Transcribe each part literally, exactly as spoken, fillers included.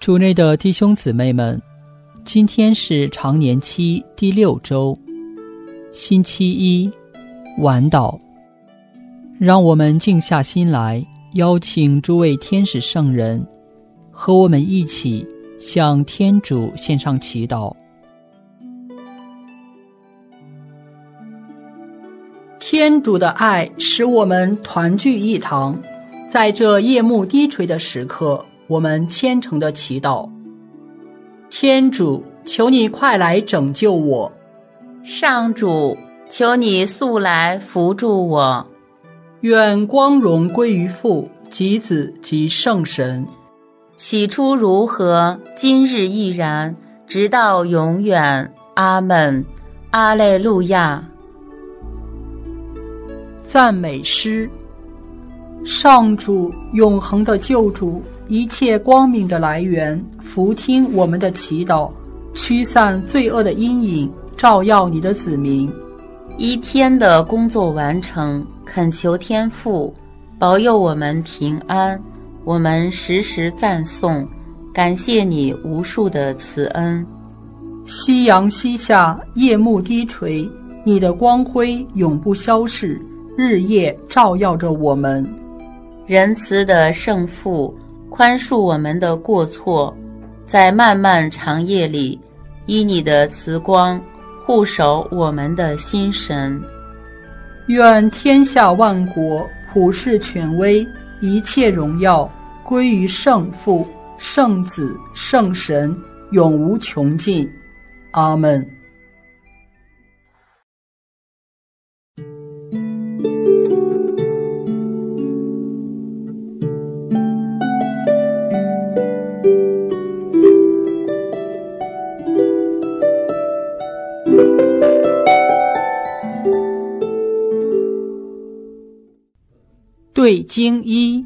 主内的弟兄姊妹们，今天是常年期第六周，星期一，晚祷。让我们静下心来，邀请诸位天使圣人和我们一起向天主献上祈祷。天主的爱使我们团聚一堂，在这夜幕低垂的时刻，我们虔诚地祈祷。天主，求你快来拯救我。 上主，求你速来扶助我。 愿光荣归于父及子及圣神。 起初如何，今日亦然，直到永远。阿们。阿肋路亚。 赞美诗。上主，永恒的救主，一切光明的来源，俯听我们的祈祷，驱散罪恶的阴影，照耀你的子民。 一天的工作完成，恳求天父保佑我们平安。我们时时赞颂，感谢你无数的慈恩。 夕阳西下，夜幕低垂，你的光辉永不消逝，日夜照耀着我们。 仁慈的圣父，宽恕我们的过错，在漫漫长夜里，以你的慈光护守我们的心神。 愿天下万国普世权威，一切荣耀归于圣父、圣子、圣神，永无穷尽。阿们。对经一。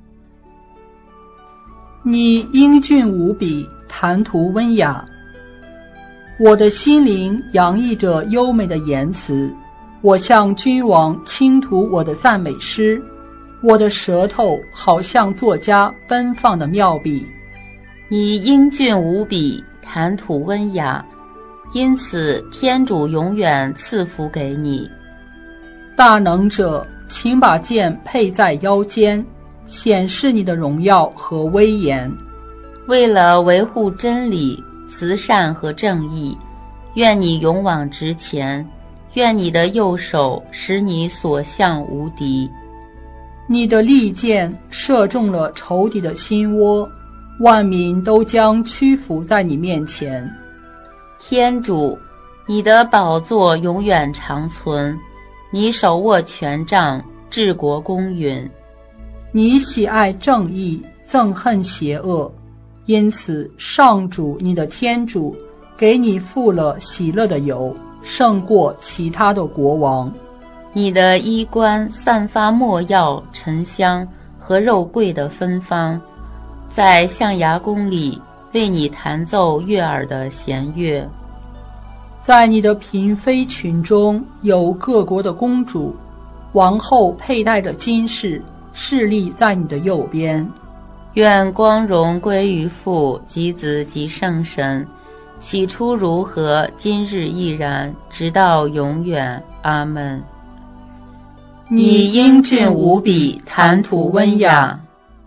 你英俊无比，谈吐温雅，我的心灵洋溢着优美的言辞，我向君王倾吐我的赞美诗，我的舌头好像作家奔放的妙笔。 你英俊无比，谈吐温雅，因此天主永远赐福给你。 大能者，请把剑佩在腰间，显示你的荣耀和威严。 为了维护真理、慈善和正义，愿你勇往直前，愿你的右手使你所向无敌。 你的利剑射中了仇敌的心窝，万民都将屈服在你面前。 天主，你的宝座永远长存，你手握权杖，治国公允。 你喜爱正义，憎恨邪恶，因此上主你的天主给你付了喜乐的油，胜过其他的国王。 你的衣冠散发没药、沉香和肉桂的芬芳，在象牙宫里为你弹奏悦耳的弦乐。 在你的嫔妃群中有各国的公主，王后佩戴着金饰，侍立在你的右边。 愿光荣归于父及子及圣神，起初如何，今日亦然，直到永远。阿们。你英俊无比，谈吐温雅。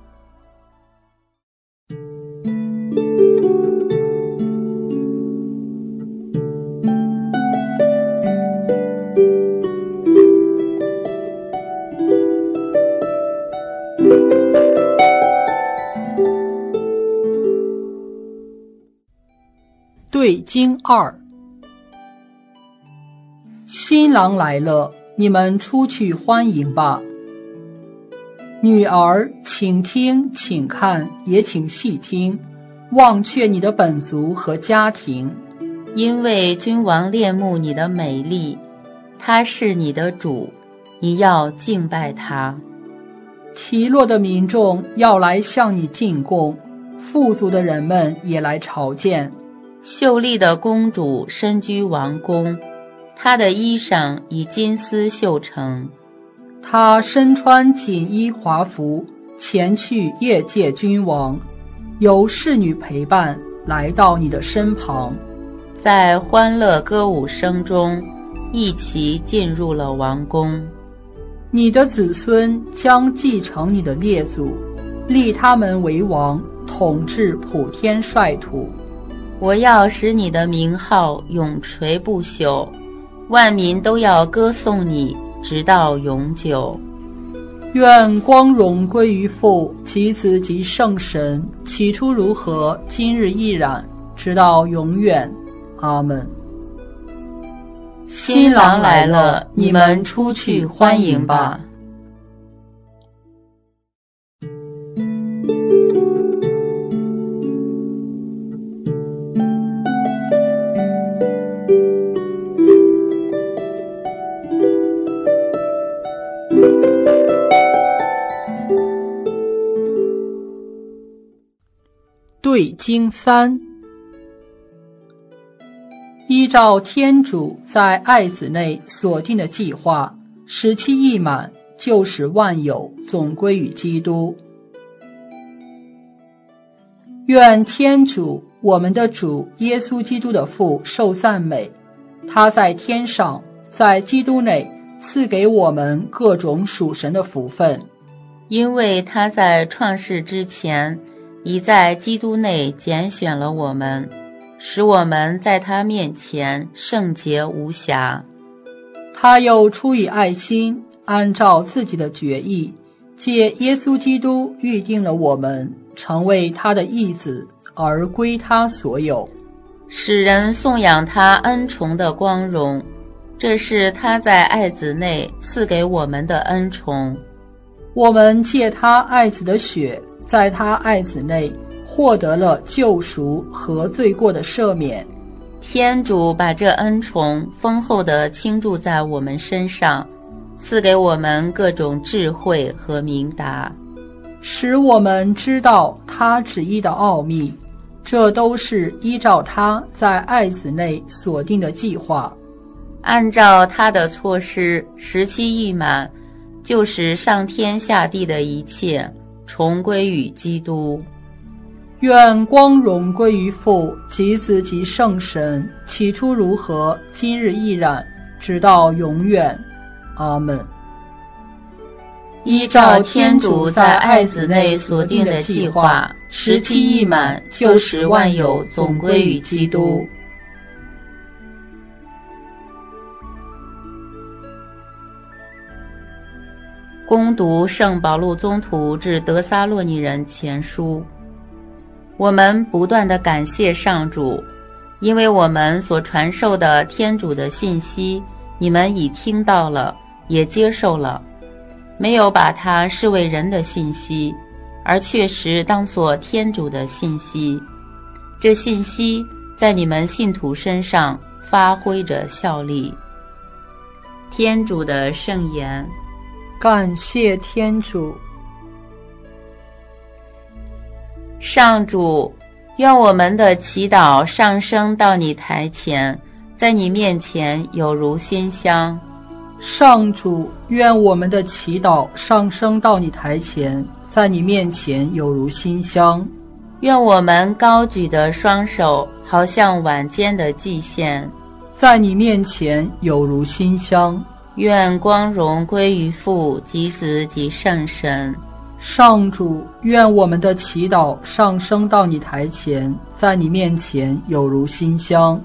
对经二。新郎来了，你们出去欢迎吧。女儿，请听，请看，也请细听，忘却你的本族和家庭， 因为君王恋慕你的美丽，他是你的主，你要敬拜他。 提洛的民众要来向你进贡，富足的人们也来朝见。 秀丽的公主身居王宫，她的衣裳以金丝绣成。 她身穿锦衣华服，前去谒见君王。 由侍女陪伴来到你的身旁， 在欢乐歌舞声中一起进入了王宫。 你的子孙将继承你的列祖，立他们为王，统治普天率土。 我要使你的名号永垂不朽，万民都要歌颂你，直到永久。 愿光荣归于父及子及圣神，起初如何，今日亦然，直到永远。阿们。 新郎来了，你们出去欢迎吧。 对经三，依照天主在爱子内所定的计划，时期一满，就使万有总归于基督。愿天主，我们的主耶稣基督的父受赞美，他在天上，在基督内赐给我们各种属神的福分， 因为他在创世之前已在基督内拣选了我们，使我们在他面前圣洁无瑕。 他又出于爱心，按照自己的决意，借耶稣基督预定了我们，成为他的义子，而归他所有， 使人颂扬他恩宠的光荣。这是他在爱子内赐给我们的恩宠。 我们借他爱子的血，在他爱子内获得了救赎和罪过的赦免。 天主把这恩宠丰厚地倾注在我们身上，赐给我们各种智慧和明达， 使我们知道他旨意的奥秘。这都是依照他在爱子内所定的计划， 按照他的措施，时期一满，就使上天下地的一切重归于基督。 愿光荣归于父及子及圣神，起初如何，今日亦然，直到永远。阿们。 依照天主在爱子内所定的计划，时期一满，就使万有总归于基督。恭读圣保禄宗徒致得撒洛尼人前书。我们不断地感谢上主，因为我们所传授的天主的信息，你们已听到了，也接受了，没有把它视为人的信息，而确实当作天主的信息。这信息在你们信徒身上发挥着效力。天主的圣言。 感谢天主。 上主，愿我们的祈祷上升到你台前，在你面前有如馨香。 上主，愿我们的祈祷上升到你台前，在你面前有如馨香。 愿我们高举的双手好像晚间的祭献， 在你面前有如馨香。 愿光荣归于父及子及圣神。 上主，愿我们的祈祷上升到你台前，在你面前有如馨香。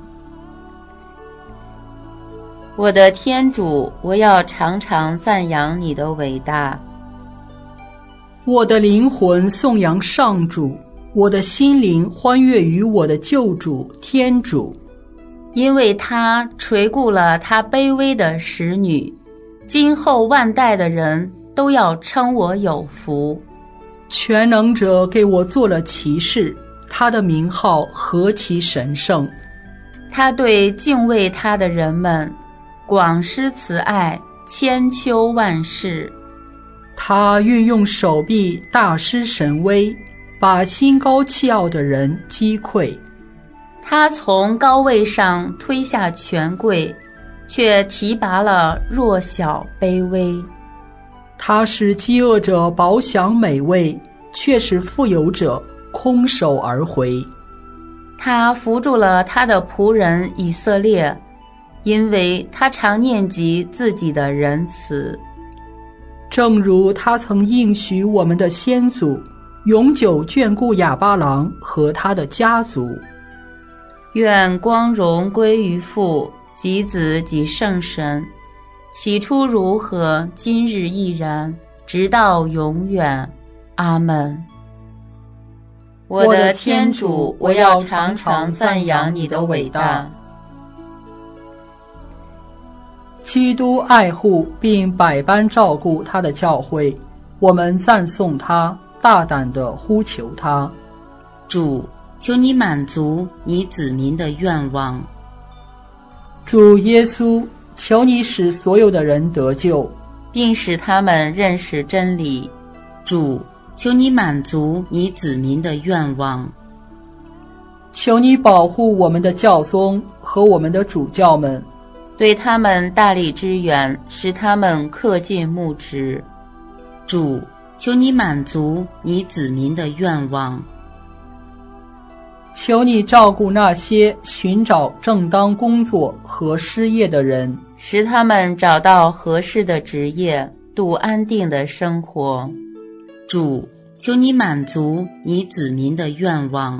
我的天主，我要常常赞扬你的伟大。 我的灵魂颂扬上主，我的心灵欢悦于我的救主天主。 因为他垂顾了他卑微的使女，今后万代的人都要称我有福。 全能者给我做了骑士，他的名号何其神圣。 他对敬畏他的人们广施慈爱，千秋万世。 他运用手臂大施神威，把心高气傲的人击溃。 他从高位上推下权贵，却提拔了弱小卑微。 他使饥饿者饱享美味，却使富有者空手而回。 他扶住了他的仆人以色列，因为他常念及自己的仁慈， 正如他曾应许我们的先祖，永久眷顾亚巴郎和他的家族。 愿光荣归于父及子及圣神，起初如何，今日亦然，直到永远。阿们。我的天主，我要常常赞扬你的伟大。 基督爱护并百般照顾他的教会，我们赞颂他，大胆地呼求他。 主，求你满足你子民的愿望。 主耶稣，求你使所有的人得救， 并使他们认识真理。主，求你满足你子民的愿望。 求你保护我们的教宗和我们的主教们， 对他们大力支援，使他们恪尽牧职。主，求你满足你子民的愿望。 求你照顾那些寻找正当工作和失业的人， 使他们找到合适的职业，度安定的生活。主，求你满足你子民的愿望。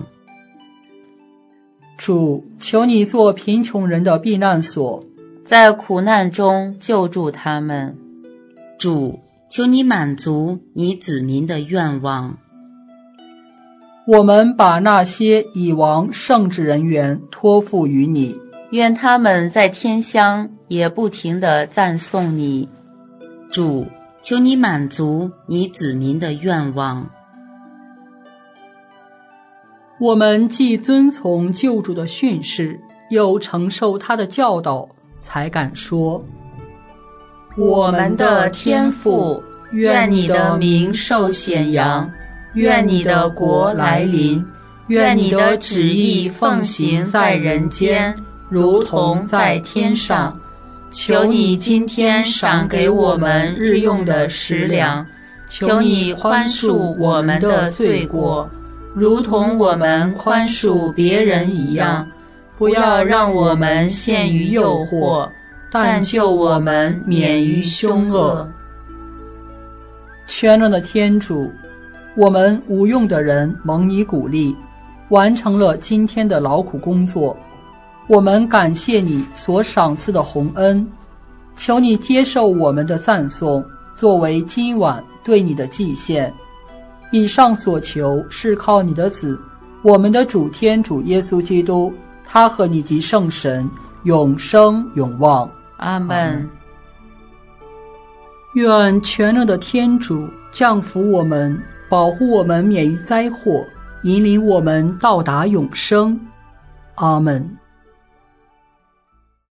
主，求你做贫穷人的避难所， 在苦难中救助他们。主，求你满足你子民的愿望。 我们把那些已亡圣职人员托付于你， 愿他们在天乡也不停地赞颂你。主，求你满足你子民的愿望。 我们既遵从救主的训示，又承受他的教导，才敢说： 我们的天父，愿你的名受显扬，愿你的国来临，愿你的旨意奉行在人间，如同在天上。求你今天赏给我们日用的食粮，求你宽恕我们的罪过，如同我们宽恕别人一样，不要让我们陷于诱惑，但救我们免于凶恶。 全能的天主，我们无用的人蒙你鼓励，完成了今天的劳苦工作。我们感谢你所赏赐的洪恩，求你接受我们的赞颂，作为今晚对你的祭献。以上所求是靠你的子，我们的主天主耶稣基督，他和你及圣神永生永望。 阿们。 愿全能的天主降福我们，保护我们免于灾祸，引领我们到达永生。阿们。